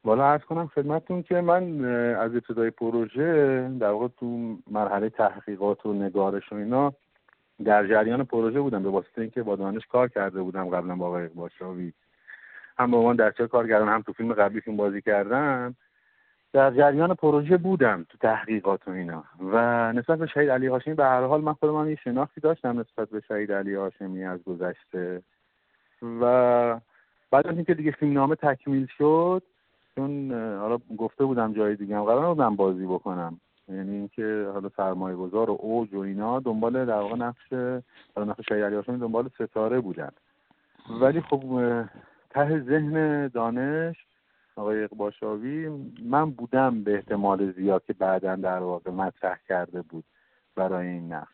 والا عرض کنم خدمتتون که من از ابتدای پروژه در واقع تو مرحله تحقیقات و نگارش و اینا در جریان پروژه بودم، به واسطه اینکه با دانش کار کرده بودم قبلا با آقای اقباشاوی، هم به عنوان درچه کارگردان هم تو فیلم قبلی فیلم بازی کردم. در جریان پروژه بودم تو تحقیقات و اینا و نسبت به شهید علی هاشمی به هر حال من خودم یه شناختی داشتم نسبت به شهید علی هاشمی از گذشته. و بعد از اینکه دیگه فیلمنامه تکمیل شد، چون حالا گفته بودم جای دیگه هم قرار نبودم بازی بکنم، یعنی اینکه حالا سرمایه‌گذار و اوج و اینا دنبال در واقع نقش شهید علی هاشمی دنبال ستاره بودن. ولی خب ته ذهن دانش آقای اقباشاوی من بودم به احتمال زیاد که بعداً در واقع مطرح کرده بود برای این نقش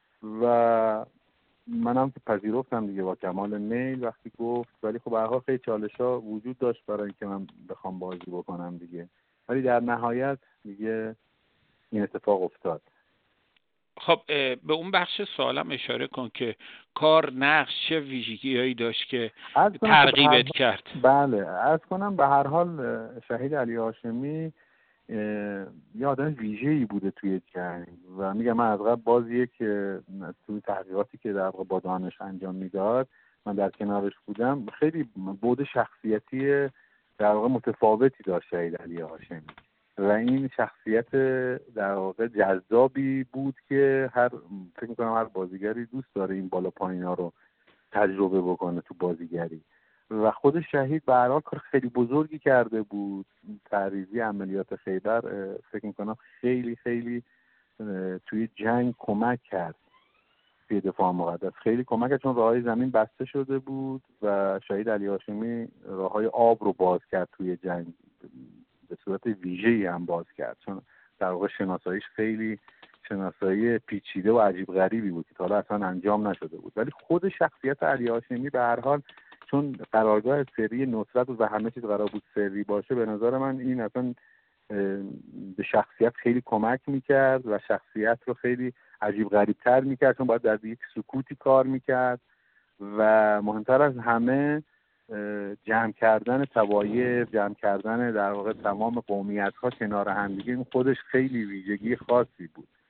و منم که پذیرفتم دیگه با کمال میل وقتی گفت. ولی خب به هر حال خیلی چالش‌ها وجود داشت برای اینکه من بخوام بازی بکنم دیگه، ولی در نهایت دیگه این اتفاق افتاد. خب به اون بخش سوالم اشاره کن که کار نقش چه ویژگی‌هایی داشت که ترغیبت کرد. بله عرض کنم به هر حال شهید علی هاشمی یه آدم ویژه‌ای بوده توی جنگ و میگم من از قبل بازیه که توی تحقیقاتی که در واقع با دانش انجام میداد من در کنارش بودم، خیلی بعد شخصیتی در واقع متفاوتی داشت شهید علی هاشمی و این شخصیت در واقع جذابی بود که فکر می‌کنم هر بازیگری دوست داره این بالا پایینا رو تجربه بکنه تو بازیگری. و خود شهید به هر حال کار خیلی بزرگی کرده بود. تعریضی عملیات خیبر فکر میکنم خیلی خیلی توی جنگ کمک کرد، توی دفاع مقدس خیلی کمک کرد، چون راههای زمین بسته شده بود و شهید علی هاشمی راههای آب رو باز کرد توی جنگ، به صورت ویژه‌ای هم باز کرد، چون در واقع شناساییش خیلی شناسایی پیچیده و عجیب غریبی بود که تا حالا اصلا انجام نشده بود. ولی خود شخصیت علی هاشمی به هر حال چون قرارگاه سری نصرت و همه چیز قرار بود سری باشه، به نظر من این اصلا به شخصیت خیلی کمک میکرد و شخصیت رو خیلی عجیب غریب‌تر میکرد، چون باید در یک سکوتی کار میکرد و مهمتر از همه جمع کردن طوایف، جمع کردن در واقع تمام قومیت‌ها کنار هم دیگه، این خودش خیلی ویژگی خاصی بود